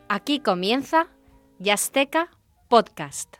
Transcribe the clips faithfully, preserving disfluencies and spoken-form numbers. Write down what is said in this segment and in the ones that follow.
Aquí comienza Jazzteca Podcast.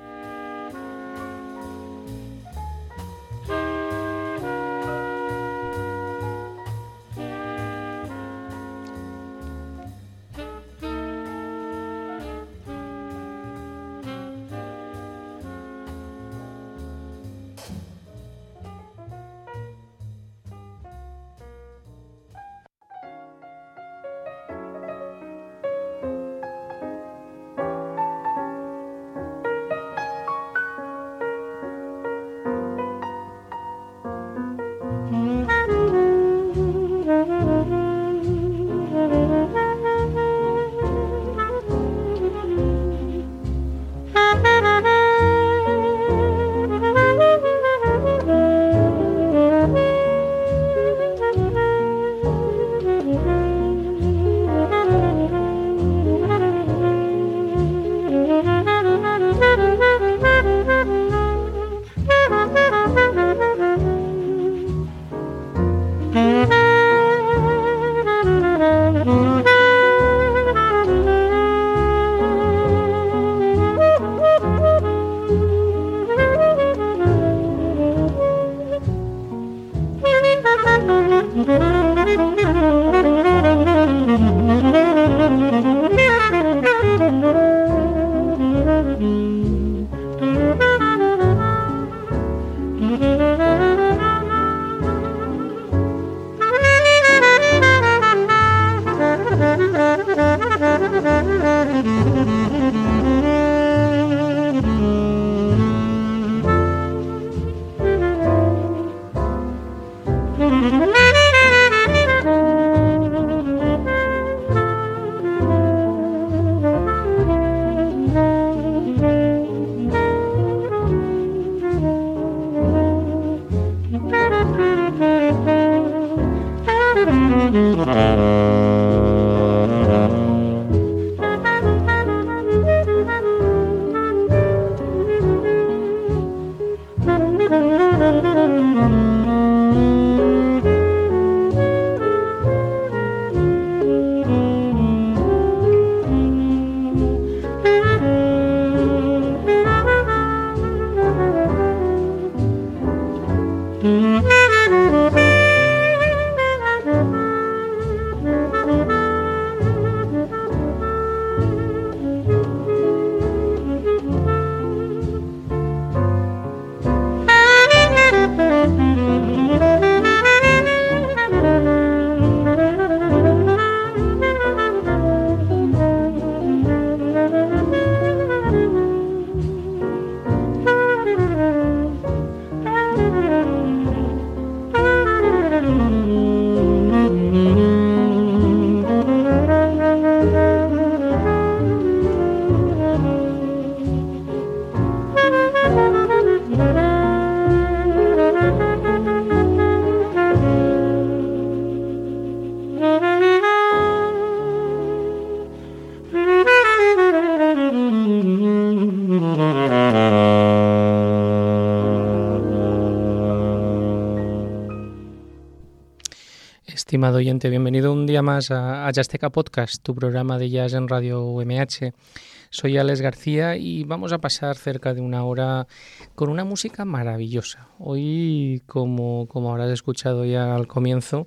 Estimado oyente, bienvenido un día más a, a Jazzteca Podcast, tu programa de jazz en Radio U M H. Soy Alex García y vamos a pasar cerca de una hora con una música maravillosa. Hoy, como, como habrás escuchado ya al comienzo,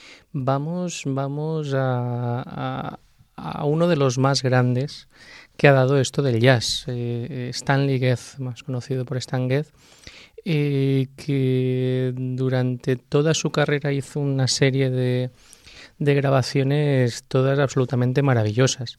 vamos, vamos a, a, a uno de los más grandes que ha dado esto del jazz, eh, Stanley Getz, más conocido por Stan Getz. Eh, que durante toda su carrera hizo una serie de, de grabaciones todas absolutamente maravillosas.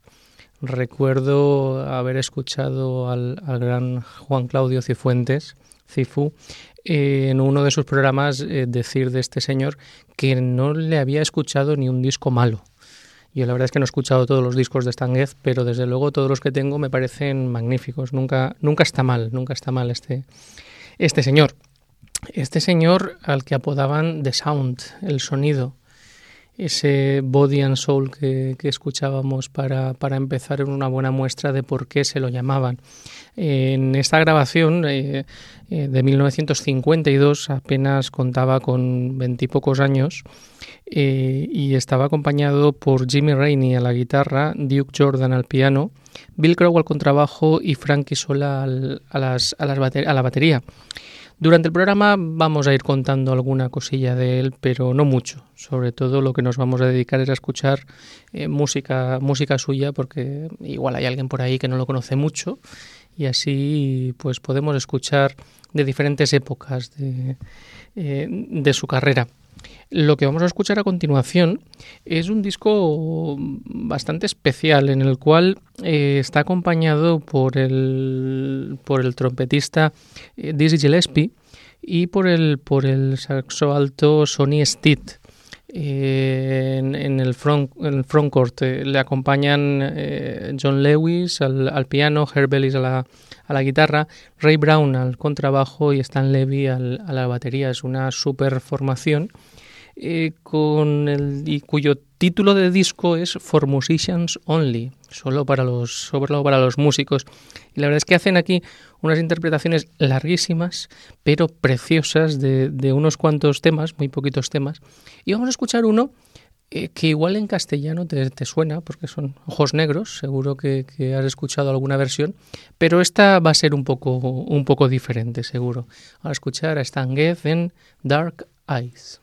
Recuerdo haber escuchado al, al gran Juan Claudio Cifuentes, Cifu, eh, en uno de sus programas eh, decir de este señor que no le había escuchado ni un disco malo. Yo la verdad es que no he escuchado todos los discos de Stan Getz, pero desde luego todos los que tengo me parecen magníficos. Nunca, nunca está mal, nunca está mal este... Este señor, este señor al que apodaban The Sound, el sonido, ese Body and Soul que, que escuchábamos para, para empezar en una buena muestra de por qué se lo llamaban. En esta grabación eh, eh, de mil novecientos cincuenta y dos apenas contaba con veintipocos años eh, y estaba acompañado por Jimmy Rainey a la guitarra, Duke Jordan al piano, Bill Crow al contrabajo y Frankie Sola al, a, las, a, las bater- a la batería. Durante el programa vamos a ir contando alguna cosilla de él, pero no mucho. Sobre todo lo que nos vamos a dedicar es a escuchar eh, música, música suya, porque igual hay alguien por ahí que no lo conoce mucho y así pues podemos escuchar de diferentes épocas de, eh, de su carrera. Lo que vamos a escuchar a continuación es un disco bastante especial en el cual eh, está acompañado por el, por el trompetista eh, Dizzy Gillespie y por el, por el saxo alto Sonny Stitt. Eh, en, en el front, en el frontcourt eh, le acompañan eh, John Lewis al, al piano, Herb Ellis a la, a la guitarra, Ray Brown al contrabajo y Stan Levy al, a la batería. Es una super formación eh, con el, y cuyo título de disco es For Musicians Only, solo para los, solo para los músicos. Y la verdad es que hacen aquí unas interpretaciones larguísimas, pero preciosas de, de unos cuantos temas, muy poquitos temas. Y vamos a escuchar uno eh, que igual en castellano te, te suena, porque son Ojos Negros, seguro que, que has escuchado alguna versión, pero esta va a ser un poco, un poco diferente, seguro. Vamos a escuchar a Stan Getz en Dark Eyes.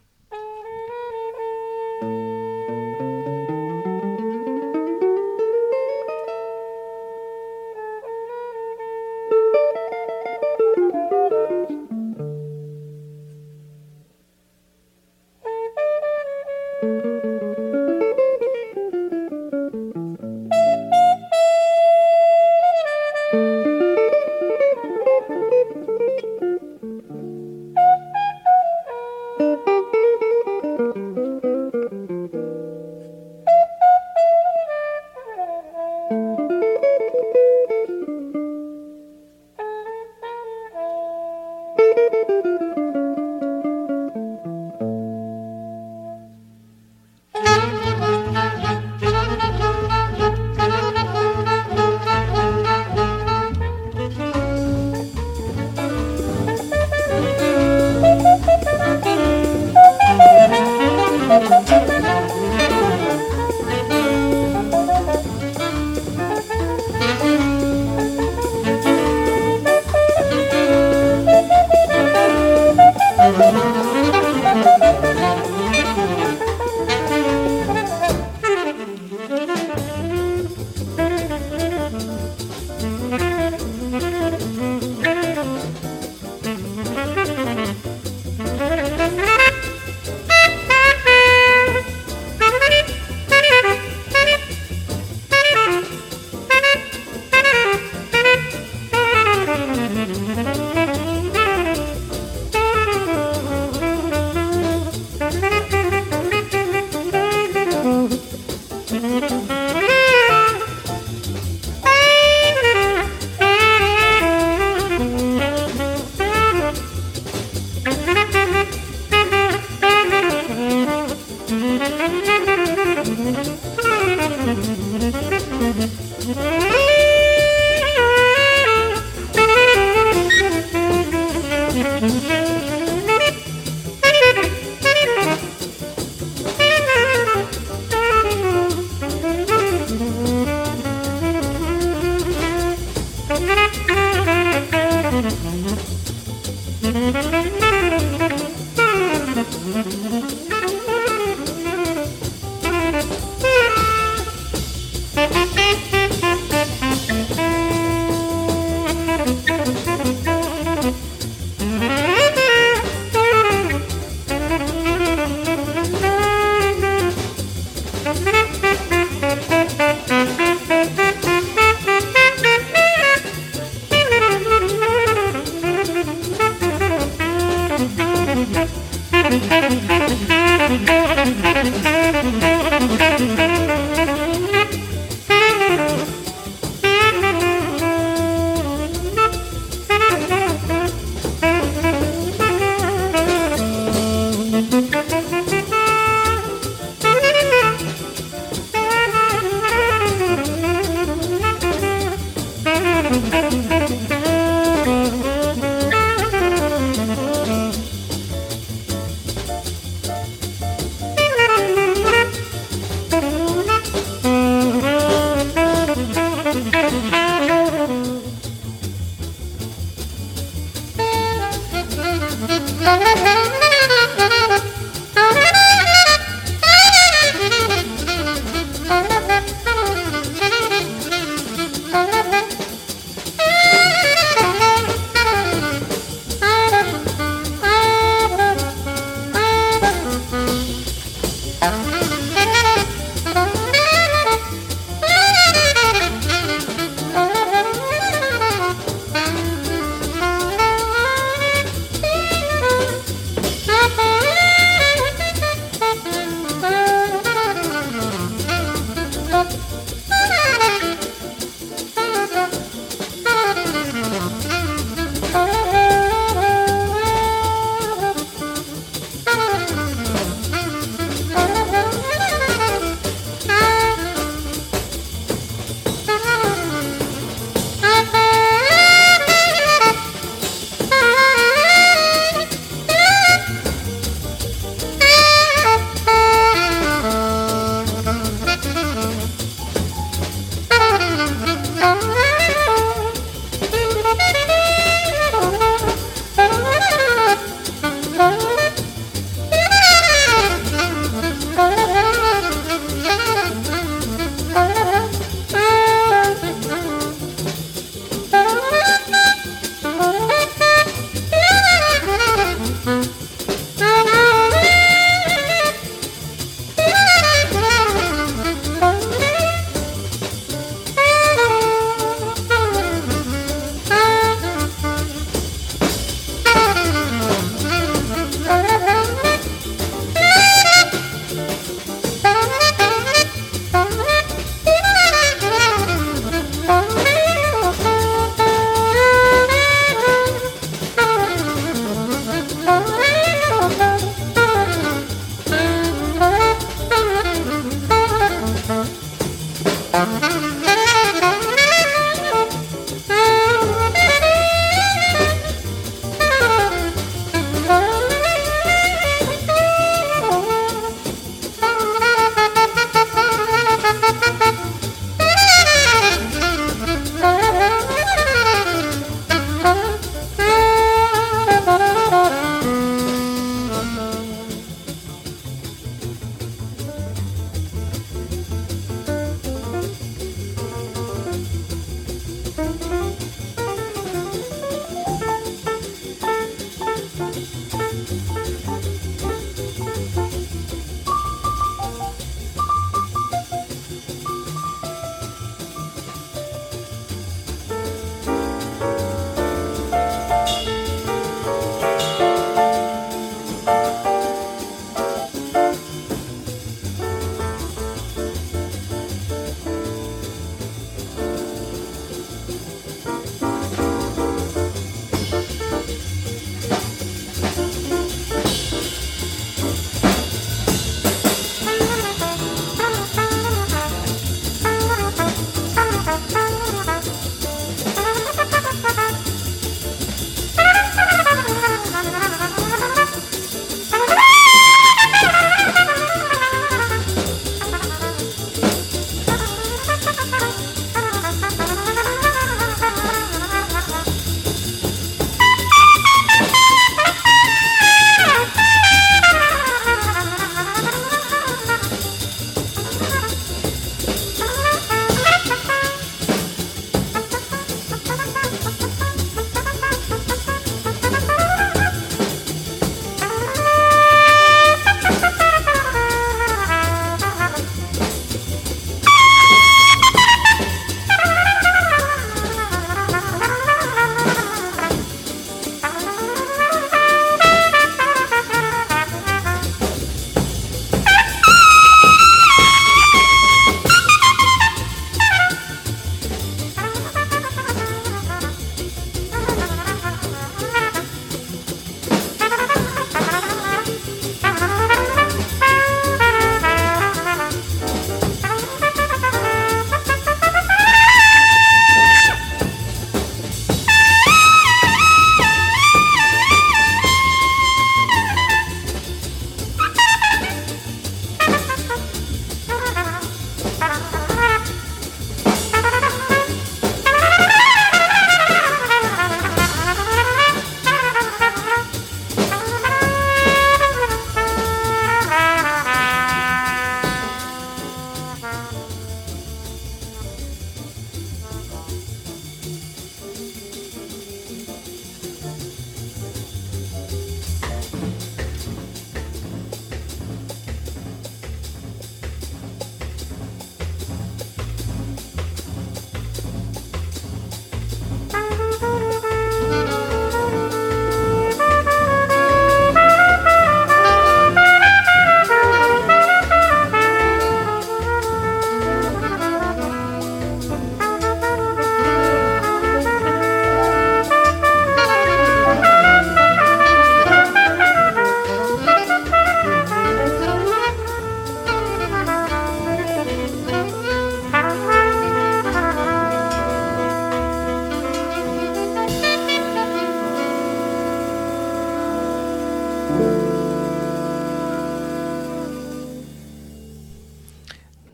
Thank you.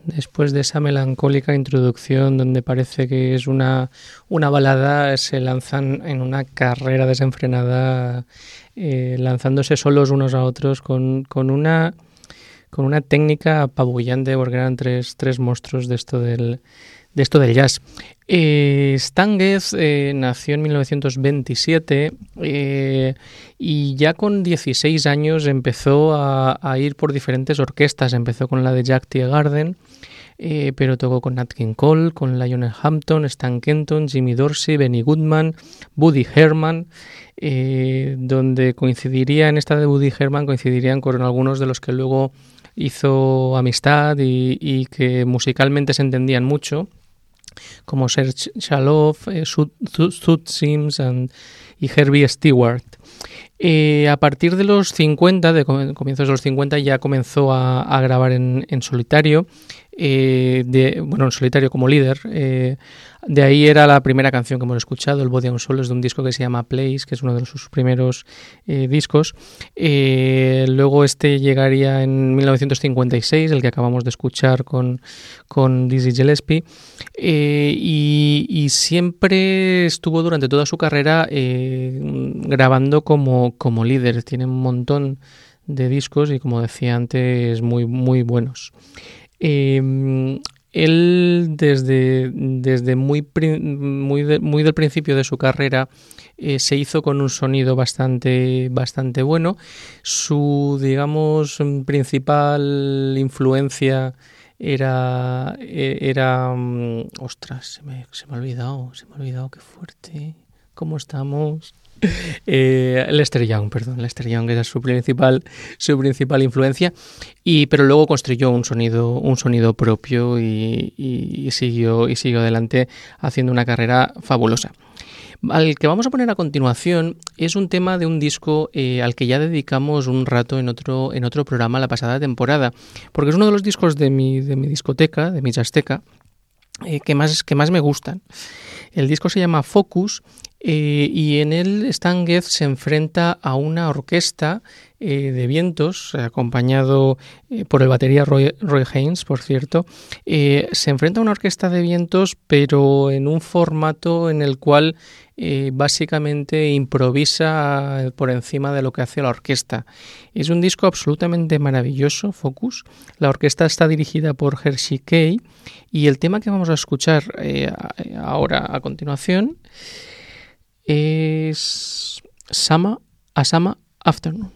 Después de esa melancólica introducción donde parece que es una, una balada, se lanzan en una carrera desenfrenada, eh, lanzándose solos unos a otros con, con una con una técnica apabullante, porque eran tres, tres monstruos de esto del, de esto del jazz. Eh, Stan Getz eh, nació en mil novecientos veintisiete eh, y ya con dieciséis años empezó a, a ir por diferentes orquestas. Empezó con la de Jack Teagarden, Eh, pero tocó con Nat King Cole, con Lionel Hampton, Stan Kenton, Jimmy Dorsey, Benny Goodman, Woody Herman, eh, donde coincidiría, en esta de Woody Herman, coincidirían con algunos de los que luego hizo amistad y, y que musicalmente se entendían mucho, como Serge Chaloff, eh, Sud Sims and, y Herbie Stewart. Eh, a partir de los cincuenta, de comienzos de los cincuenta, ya comenzó a, a grabar en, en solitario, eh, de, bueno, en solitario como líder. Eh, de ahí era la primera canción que hemos escuchado, el Body and Soul, es de un disco que se llama Place, que es uno de sus primeros eh, discos. Eh, luego este llegaría en mil novecientos cincuenta y seis, el que acabamos de escuchar con, con Dizzy Gillespie, eh, y, y siempre estuvo durante toda su carrera eh, grabando como, como líder. Tiene un montón de discos y, como decía antes, muy, muy buenos. Eh, Él desde, desde muy, muy, de, muy del principio de su carrera eh, se hizo con un sonido bastante, bastante bueno. Su, digamos, principal influencia era... era um, ostras, se me, se me ha olvidado, se me ha olvidado, qué fuerte. ¿Cómo estamos? Eh, Lester Young, perdón, Lester Young era su principal, su principal influencia, y pero luego construyó un sonido, un sonido propio y, y, y siguió y siguió adelante haciendo una carrera fabulosa. Al que vamos a poner a continuación es un tema de un disco eh, al que ya dedicamos un rato en otro en otro programa la pasada temporada, porque es uno de los discos de mi de mi discoteca, de mi jazzteca, eh, que más que más me gustan. El disco se llama Focus. Eh, y en él Stan Getz se enfrenta a una orquesta eh, de vientos, acompañado eh, por el batería Roy, Roy Haynes, por cierto. Eh, se enfrenta a una orquesta de vientos, pero en un formato en el cual eh, básicamente improvisa por encima de lo que hace la orquesta. Es un disco absolutamente maravilloso, Focus. La orquesta está dirigida por Hershey Kay y el tema que vamos a escuchar eh, ahora a continuación es Summer, a Summer Afternoon.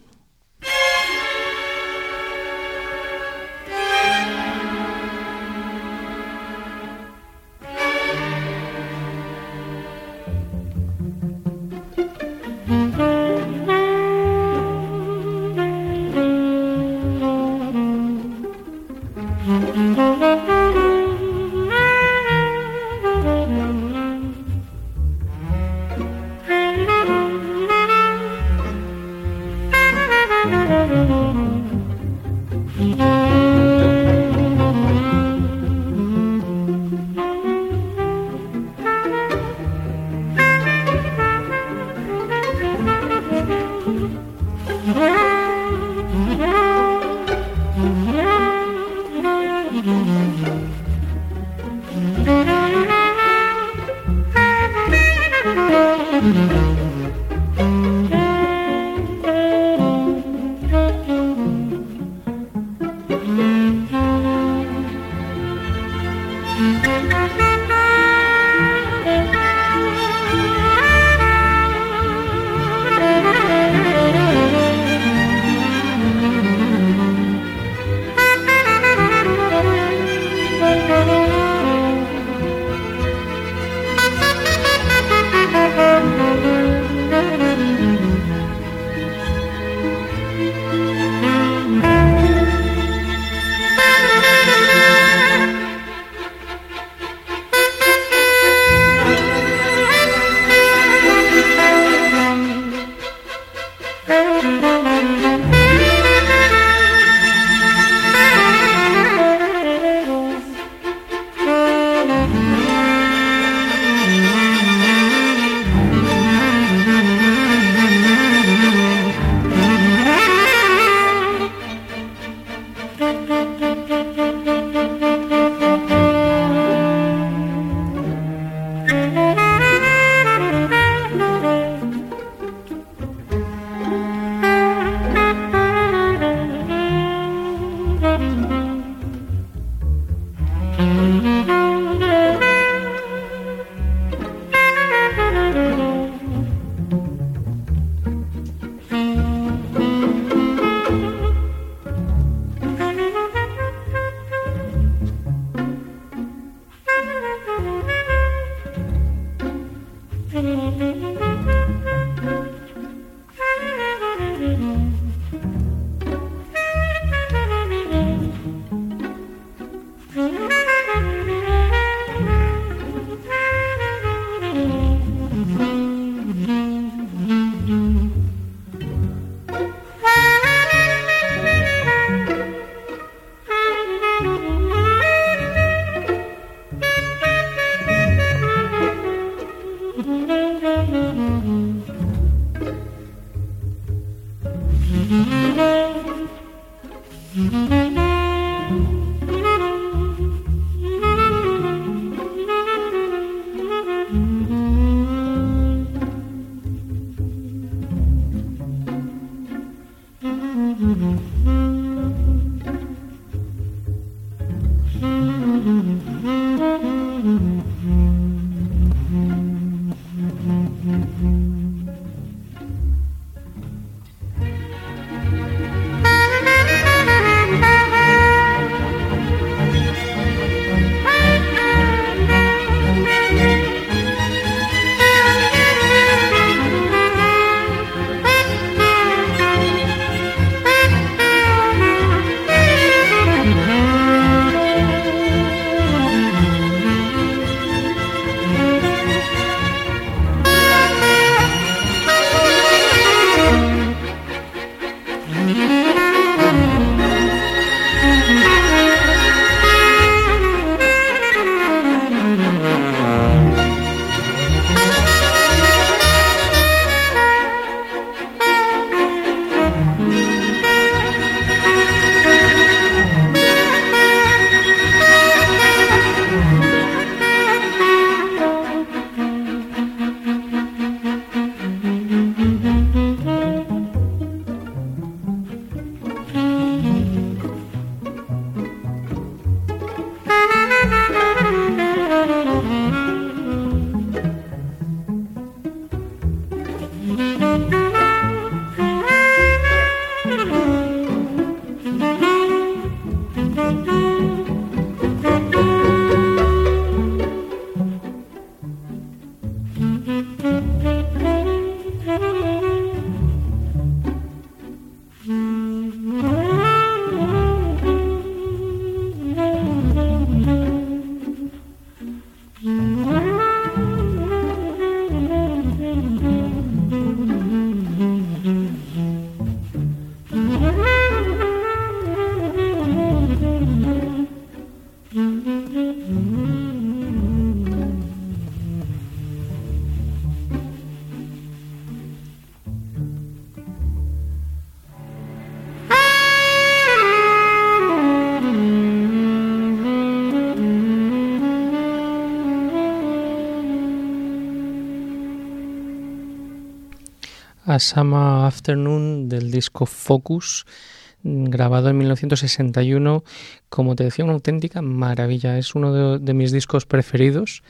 A Summer Afternoon del disco Focus, grabado en mil novecientos sesenta y uno. Como te decía, una auténtica maravilla. Es uno de, de mis discos preferidos.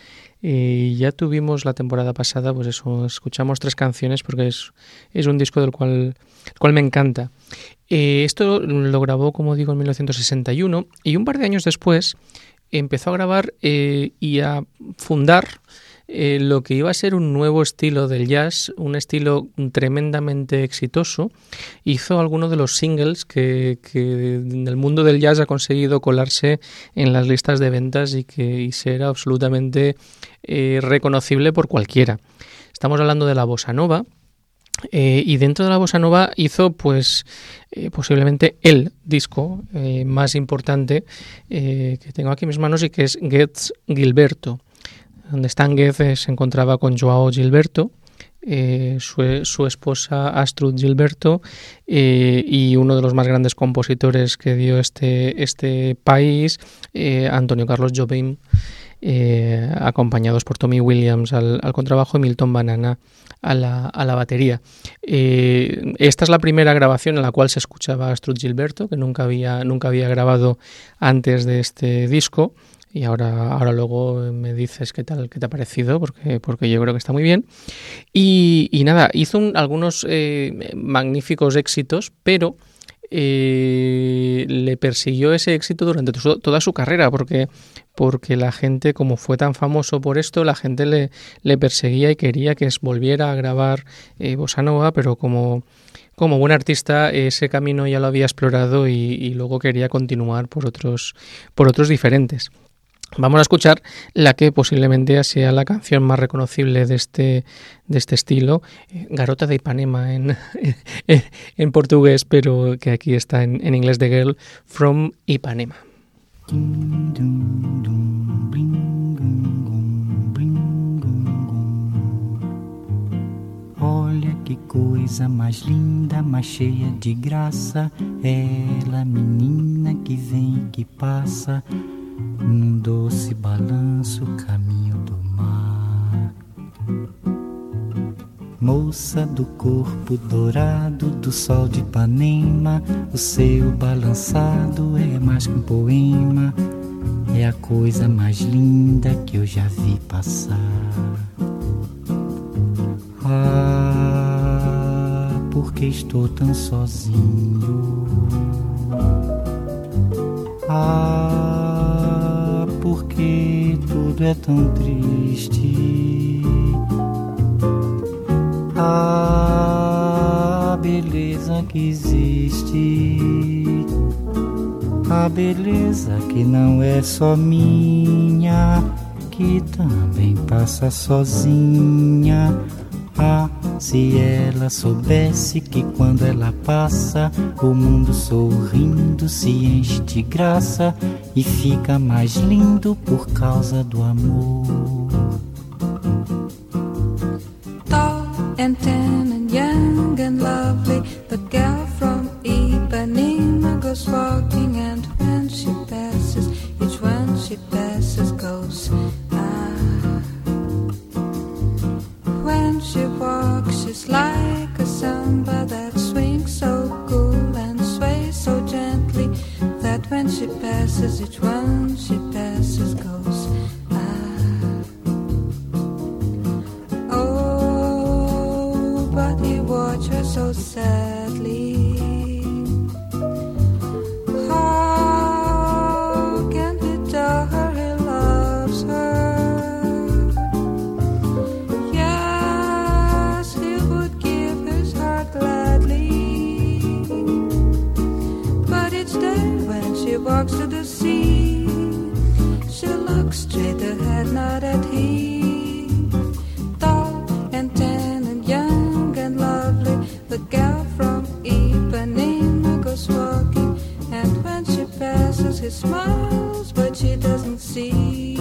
Y ya tuvimos la temporada pasada, pues eso, escuchamos tres canciones porque es, es un disco del cual, el cual me encanta. Eh, esto lo grabó, como digo, en mil novecientos sesenta y uno y un par de años después empezó a grabar eh, y a fundar Eh, lo que iba a ser un nuevo estilo del jazz, un estilo tremendamente exitoso. Hizo algunos de los singles que, que en el mundo del jazz ha conseguido colarse en las listas de ventas y que y ser absolutamente eh, reconocible por cualquiera. Estamos hablando de la bossa nova. Eh, y dentro de la bossa nova hizo pues eh, posiblemente el disco eh, más importante eh, que tengo aquí en mis manos, y que es Getz Gilberto. Donde Stan Getz se encontraba con Joao Gilberto, eh, su, su esposa Astrud Gilberto, eh, y uno de los más grandes compositores que dio este, este país, eh, Antonio Carlos Jobim, eh, acompañados por Tommy Williams al, al contrabajo y Milton Banana a la, a la batería. Eh, esta es la primera grabación en la cual se escuchaba a Astrud Gilberto, que nunca había, nunca había grabado antes de este disco. Y ahora, ahora luego me dices qué tal, qué te ha parecido, porque, porque yo creo que está muy bien. Y, y nada, hizo un, algunos eh, magníficos éxitos, pero eh, le persiguió ese éxito durante to- toda su carrera, porque, porque la gente, como fue tan famoso por esto, la gente le, le perseguía y quería que volviera a grabar eh, bossa nova, pero como... Como buen artista, ese camino ya lo había explorado y, y luego quería continuar por otros, por otros diferentes. Vamos a escuchar la que posiblemente sea la canción más reconocible de este, de este estilo, Garota de Ipanema en, en, en portugués, pero que aquí está en, en inglés, de Girl from Ipanema. Olha que que coisa mais linda, mais cheia de graça. Ela, menina que vem e que passa, num doce balanço, caminho do mar. Moça do corpo dourado do sol de Ipanema, o seu balançado é mais que um poema, é a coisa mais linda que eu já vi passar. Ah, porque estou tão sozinho. Ah, porque tudo é tão triste. A beleza que existe, a beleza que não é só minha, que também passa sozinha. Ah, se ela soubesse que quando ela passa, o mundo sorrindo se enche de graça e fica mais lindo por causa do amor. And tan and young and lovely, the girl from Ipanema goes walking, and when she passes, each one she passes goes ah. When she walks, she's like a samba that swings so cool and sways so gently, that when she passes, each one she passes goes so sadly. How can he tell her he loves her? Yes, he would give his heart gladly, but each day when she walks to the sea, she looks straight ahead, not at him. Tall and tan and young and lovely, the girl from Ipanema goes walking, and when she passes, he smiles, but she doesn't see.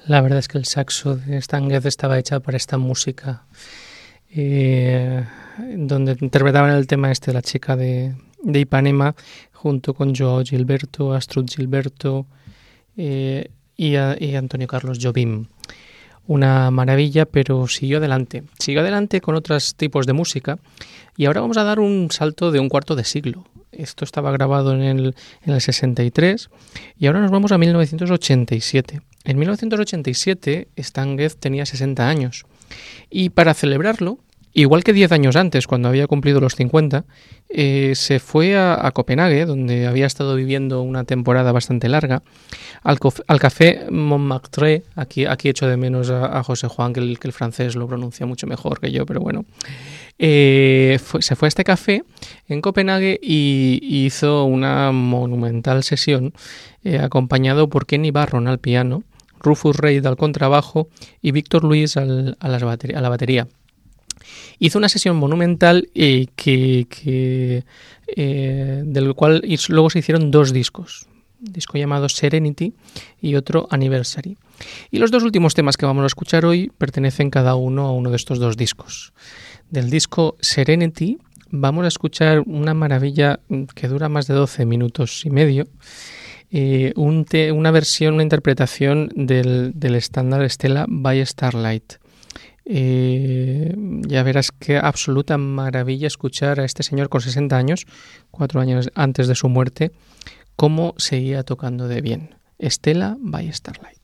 La verdad es que el saxo de Stan Getz estaba hecha para esta música, eh, donde interpretaban el tema este de la chica de, de Ipanema, junto con Joao Gilberto, Astrud Gilberto eh, y, a, y Antonio Carlos Jobim. Una maravilla, pero siguió adelante. Siguió adelante con otros tipos de música y ahora vamos a dar un salto de un cuarto de siglo. Esto estaba grabado en el, en el sesenta y tres y ahora nos vamos a mil novecientos ochenta y siete. En mil novecientos ochenta y siete Stan Getz tenía sesenta años y para celebrarlo, igual que diez años antes, cuando había cumplido los cincuenta, eh, se fue a, a Copenhague, donde había estado viviendo una temporada bastante larga, al, cof, al café Montmartre. Aquí, aquí echo de menos a, a José Juan, que el, que el francés lo pronuncia mucho mejor que yo, pero bueno. Eh, fue, se fue a este café en Copenhague y, y hizo una monumental sesión eh, acompañado por Kenny Barron al piano, Rufus Reid al contrabajo y Víctor Luis al, a, las batería, a la batería. Hizo una sesión monumental eh, que, que, eh, del cual luego se hicieron dos discos. Un disco llamado Serenity y otro Anniversary. Y los dos últimos temas que vamos a escuchar hoy pertenecen cada uno a uno de estos dos discos. Del disco Serenity vamos a escuchar una maravilla que dura más de doce minutos y medio. Eh, un te, una versión, una interpretación del, del estándar Stella by Starlight. Eh, ya verás qué absoluta maravilla escuchar a este señor con sesenta años, cuatro años antes de su muerte, cómo seguía tocando de bien. Stella by Starlight.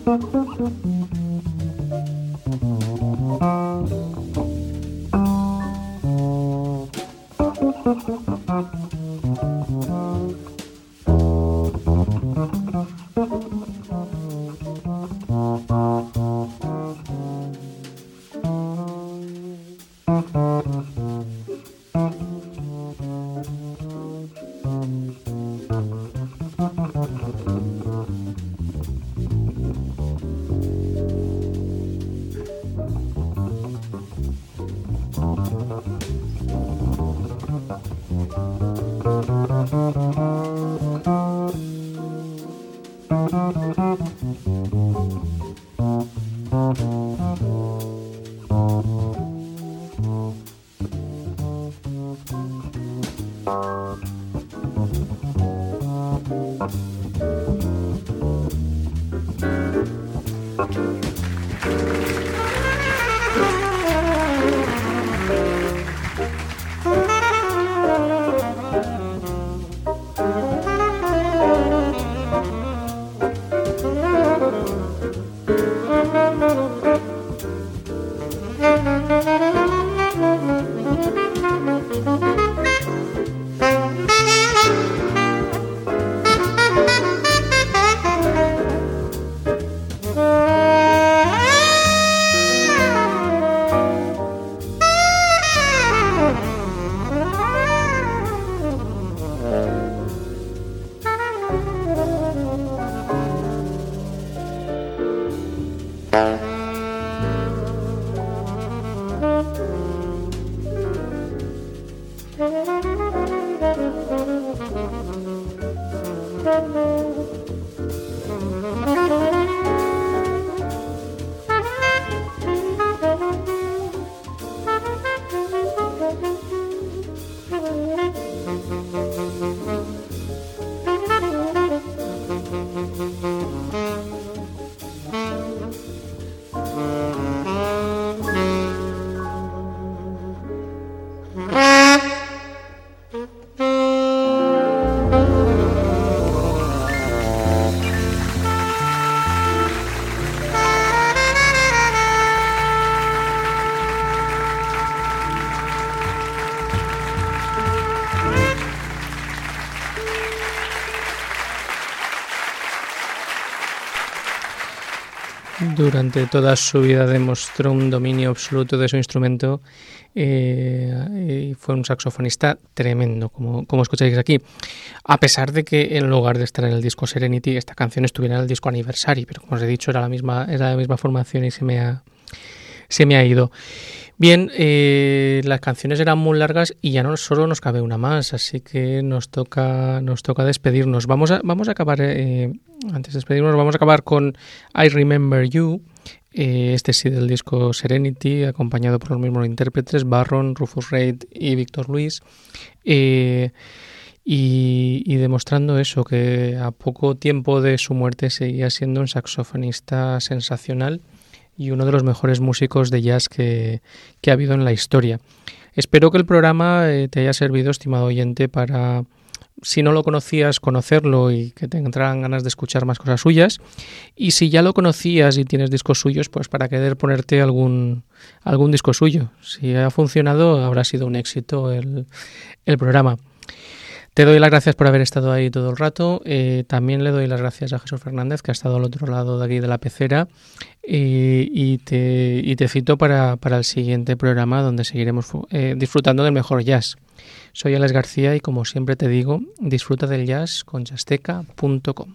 Durante toda su vida demostró un dominio absoluto de su instrumento eh, y fue un saxofonista tremendo, como, como escucháis aquí. A pesar de que en lugar de estar en el disco Serenity, esta canción estuviera en el disco Anniversary, pero como os he dicho, era la misma, era la misma formación y se me ha, se me ha ido. Bien, eh, las canciones eran muy largas y ya no solo nos cabe una más, así que nos toca, nos toca despedirnos. Vamos a, vamos a acabar, eh, antes de despedirnos, vamos a acabar con I Remember You, eh, este sí del disco Serenity, acompañado por los mismos intérpretes, Barron, Rufus Reid y Víctor Luis, eh, y, y demostrando eso, que a poco tiempo de su muerte seguía siendo un saxofonista sensacional y uno de los mejores músicos de jazz que, que ha habido en la historia. Espero que el programa eh, te haya servido, estimado oyente, para, si no lo conocías, conocerlo y que te entraran ganas de escuchar más cosas suyas. Y si ya lo conocías y tienes discos suyos, pues para querer ponerte algún, algún disco suyo. Si ha funcionado, habrá sido un éxito el, el programa. Te doy las gracias por haber estado ahí todo el rato. Eh, también le doy las gracias a Jesús Fernández, que ha estado al otro lado de aquí de la pecera. Eh, y, te, y te cito para, para el siguiente programa, donde seguiremos eh, disfrutando del mejor jazz. Soy Alex García y, como siempre te digo, disfruta del jazz con jazzteca punto com.